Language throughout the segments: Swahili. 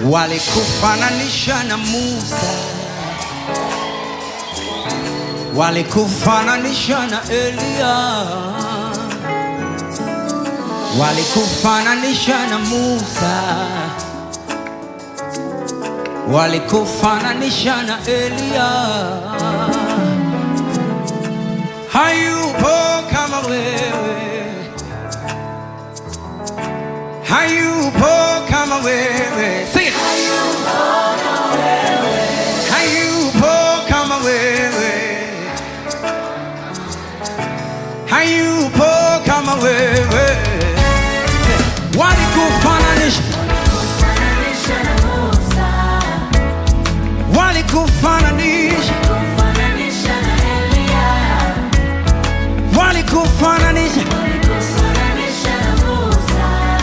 Walikufananisha na Musa, walikufananisha na Elia, walikufananisha na Musa, walikufananisha na Elia. Hayupo kama wewe, hayupo kama wewe. Sing it. Hayupo kama wewe, hayupo kama wewe. Walikufananisha na Musa, walikufananisha na Elia, walikufananisha na Musa,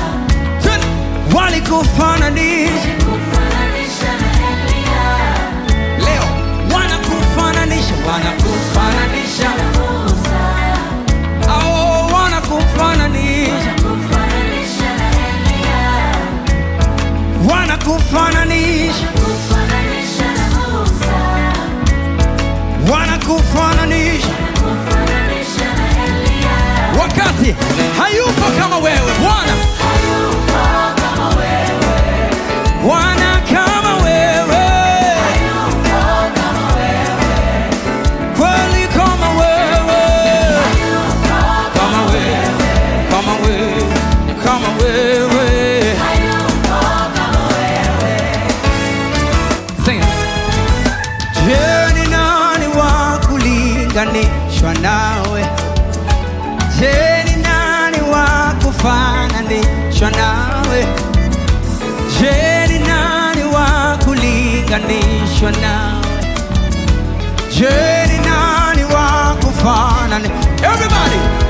walikufananisha na Elia. Leo wanakufananisha na Musa, oh, wanakufananisha na Elia, wanakufananisha na Musa, wanakufananisha na Elia. Wakati hayupo kama wewe Bwana, Bwana kama wewe, kweli kama wewe, kama wewe, kama wewe, kama wewe. Sing it. Je, ni nani wa kulinganishwa nawe? Je, ni nani wa kufananishwa nawe? Je, ni nani wa kulinganishwa nawe? Je, ni nani wa kufanana? Everybody!